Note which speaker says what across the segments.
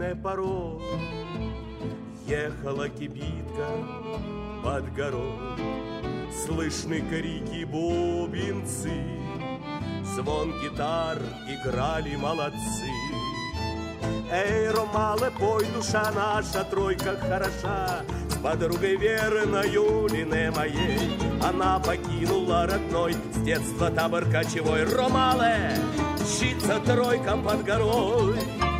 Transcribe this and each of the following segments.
Speaker 1: не порой. Ехала кибитка под горой, слышны крики, бубенцы, звон гитар, играли молодцы. Эй, Ромале, пой, душа наша, тройка хороша, с подругой верною Лине моей. Она покинула родной с детства табор кочевой. Ромале, мчится тройка под горой.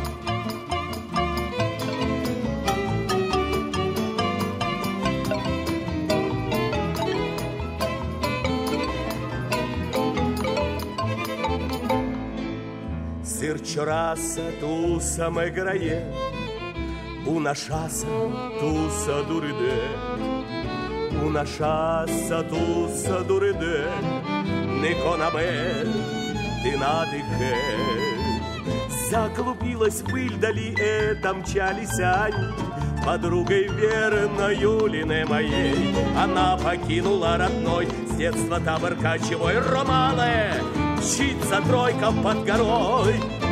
Speaker 1: Сирчораса туса ме грає, una шаса туса дуриде, una шаса туса дуриде, нико на ме, ты надыхе. Заклубилась пыль дали, мчались они, подругой верною Лине моей. Она покинула родной с детства табор кочевой. Ромале, мчится тройка под горой.